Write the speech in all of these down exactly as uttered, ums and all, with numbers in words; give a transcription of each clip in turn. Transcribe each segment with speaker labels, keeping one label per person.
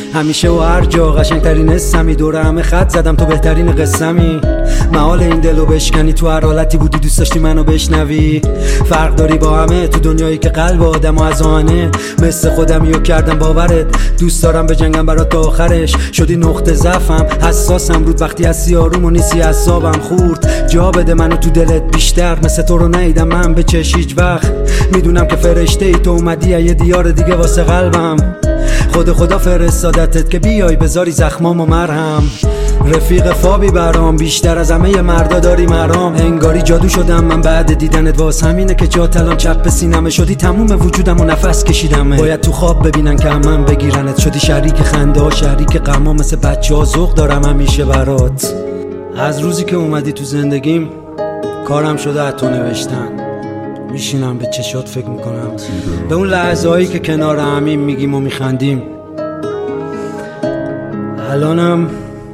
Speaker 1: همیشه و هر جا قشنگترین اسمی، دور همه خط زدم تو بهترین قسمی. محال این دلو بشکنی، تو هر حالتی بودی دوست داشتی منو بشنوی. فرق داری با همه تو دنیایی که قلب آدمو از آهنه، مثل خودم یو کردم باورت. دوست دارم به جنگم برات تا آخرش، شدی نقطه ضعفم، حساسم رود وقتی هستی آروم و نیستی اعصابم خورد. جا بده منو تو دلت بیشتر، مثل تو رو ندیدم من به چش هیچ وقت. میدونم که فرشته ای تو اومدی یه دیار دیگه واسه قلبم. خود خدا فرستادتت که بیای بذاری زخمامو مرهم. رفیق فابی برام، بیشتر از همه مردا داری مرام. انگاری جادو شدم من بعد دیدنت، واس همینه که جات الان چپ سینمه. شدی تموم وجودم و نفس کشیدمه، باید تو خواب ببینن که من بگیرنت. شدی شریک خنده ها، شریک غما، مثل بچه ها ذوق دارم همیشه برات. از روزی که اومدی تو زندگیم کارم شده از تو نوشتن. میشینم به چشات فکر میکنم، به اون لحظه هایی که کنار همیم میگیم و میخندیم. الانم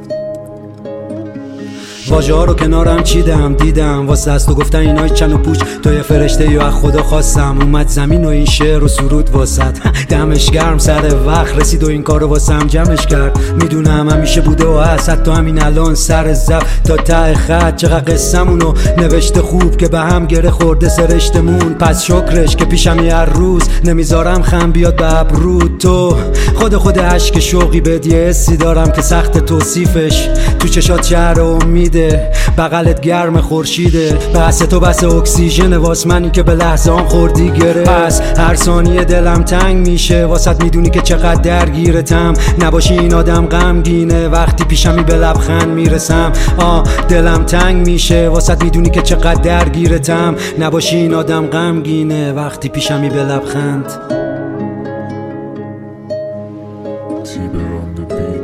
Speaker 1: واژه ها رو کنارم چیدم، دیدم واسه از تو گفتن اینای چن و پوچ. تو یه فرشته یا خدا خواستم، اومد زمین و این شعر و سرود واسد. دمش گرم سر وقت رسید و این کارو واسم جمعش کرد. میدونم همیشه بوده و هست، حتی همین الان سر زب تا ته خط. چقدر قصه‌مونو نوشته خوب که به هم گره خورده سرشتمون. پس شکرش که پیشم هر روز نمیذارم خم بیاد به ابرود. تو خود خود عشق شوقی بهت یه حسی دارم که سخت توصیفش. تو چشات شهر امید، بغلت گرم خورشیده. بس تو بس اکسیژن واس منی که به لحظه آن خوردی گره. پس هر ثانیه دلم تنگ میشه واسط، میدونی که چقدر درگیرتم. نباشی این آدم غمگینه، وقتی پیشمی به لبخند میرسم. آه دلم تنگ میشه واسط، میدونی که چقدر درگیرتم. نباشی این آدم غمگینه، وقتی پیشمی به لبخند.
Speaker 2: Tiber on the beat.